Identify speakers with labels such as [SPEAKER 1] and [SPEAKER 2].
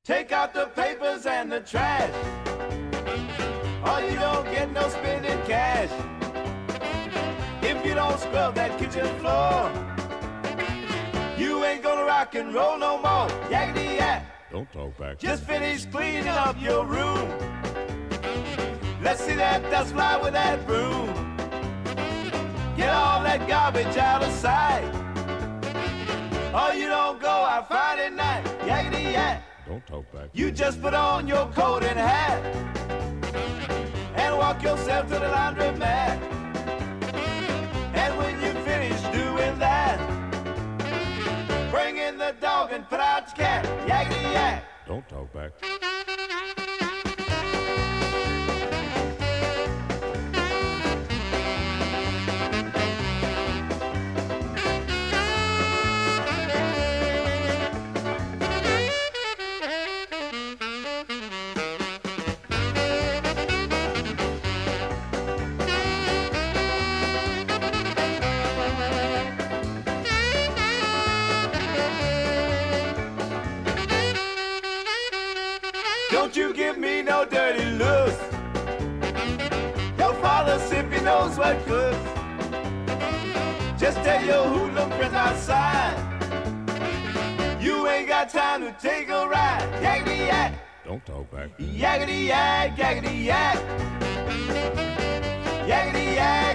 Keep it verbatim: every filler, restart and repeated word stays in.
[SPEAKER 1] Take out the papers and the trash, or you don't get no spending cash. If you don't scrub that kitchen floor, you ain't gonna rock and roll no more. Yakety yak.
[SPEAKER 2] Don't talk back.
[SPEAKER 1] Just finish cleaning up your room. Let's see that dust fly with that broom. Get all that garbage out of sight, or you don't go out Friday night. Yakety yak.
[SPEAKER 2] Don't talk back.
[SPEAKER 1] You just put on your coat and hat and walk yourself to the laundromat. And when you finish doing that, bring in the dog and put out your cat. Yakety yak.
[SPEAKER 2] Don't talk back.
[SPEAKER 1] Don't you give me no dirty looks. Your father, if he knows what cooks. Just tell your hoodlum friends outside, you ain't got time to take a ride. Yakety yak.
[SPEAKER 2] Don't talk back.
[SPEAKER 1] Yakety yak, yakety yak. Yakety yak.